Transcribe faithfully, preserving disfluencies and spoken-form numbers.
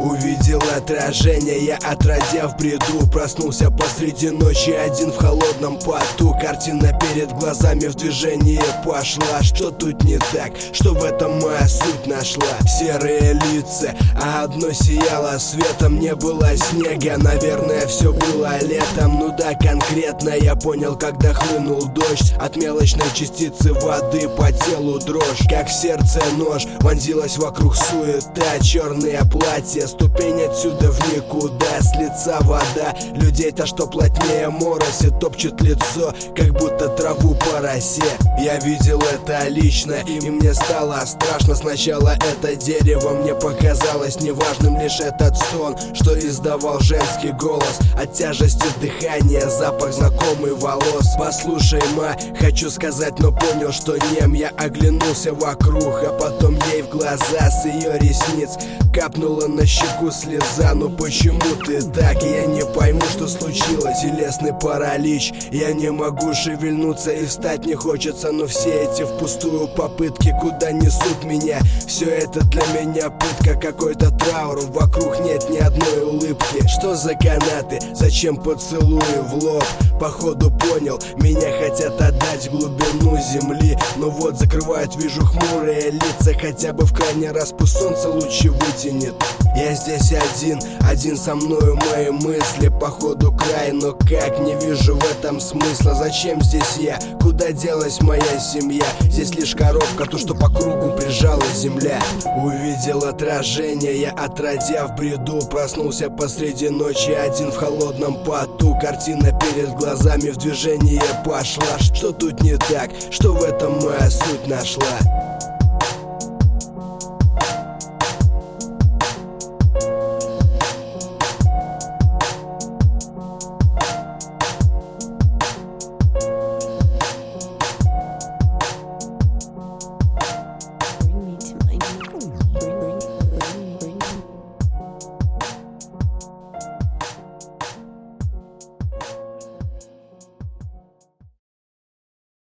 Увидел отражение, я отродя в бреду. Проснулся посреди ночи один в холодном поту. Картина перед глазами в движении пошла. Что тут не так, что в этом моя суть нашла? Серые лица, а одно сияло светом. Не было снега, наверное, все было летом. Ну да, конкретно я понял, когда хлынул дождь. От мелочной частицы воды по телу дрожь. Как в сердце нож, вонзилась вокруг суета. Черные платья, ступень отсюда в никуда. С лица вода, людей-то что плотнее мороси. Топчет лицо, как будто траву по росе. Я видел это лично, и мне стало страшно. Сначала это дерево мне показалось неважным. Лишь этот стон, что издавал женский голос. От тяжести дыхания запах знакомый волос. Послушай, ма, хочу сказать, но понял, что нем. Я оглянулся вокруг, а потом ей в глаза с ее ресниц капнула на щеку слеза. Ну почему ты так? Я не пойму, что случилось. Телесный паралич, я не могу шевельнуться и встать не хочется. Но все эти впустую попытки куда несут меня? Все это для меня пытка, какой-то траур. Вокруг нет ни одной улыбки. Что за канаты? Зачем поцелуи в лоб? Походу понял, меня хотят отдать в глубину земли. Но вот закрывают, вижу хмурые лица. Хотя бы в крайний раз пусть солнце лучи вытянет. Я здесь один, один со мною мои мысли. Походу край, но как, не вижу в этом смысла. Зачем здесь я? Куда делась моя семья? Здесь лишь коробка, то что по кругу прижала земля. Увидел отражение, я отродя в бреду. Проснулся посреди ночи один в холодном поту. Картина перед глазами в движении пошла. Что тут не так? Что в этом моя суть нашла?